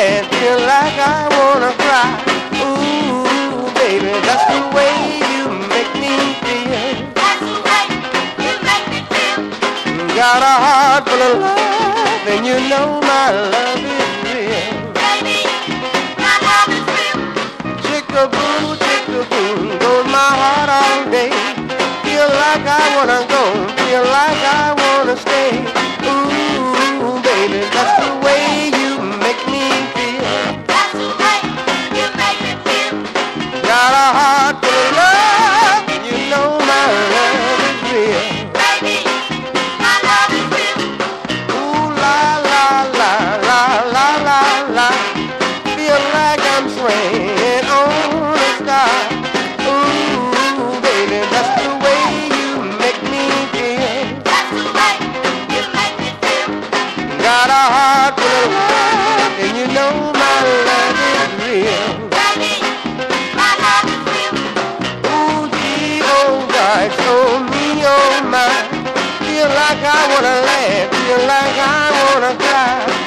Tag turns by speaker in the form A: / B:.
A: laugh, feel like I wanna cry. Ooh, baby, that's the way you make me feel.
B: That's the way you make me feel.
A: Got a heart full of love, and you know my love is real.
B: Baby, my love is real.
A: Chickaboo, goes my heart all day. Feel like I wanna go, feel like I wanna stay. Ooh, baby, that's the way you make me feel.
B: That's the way you make me feel.
A: Got a heart full of love, and you know my love is real.
B: Baby, my love is real.
A: Ooh, la, la, la, la, la, la, la. Feel like I'm swinging on a star. Ooh, baby, that's the way you make me feel.
B: That's the way you make me feel.
A: Got a heart full of love, and you know my love is real.
B: Baby, my love is real.
A: Ooh, gee, oh God, oh me, oh my. Feel like I wanna laugh, feel like I wanna cry.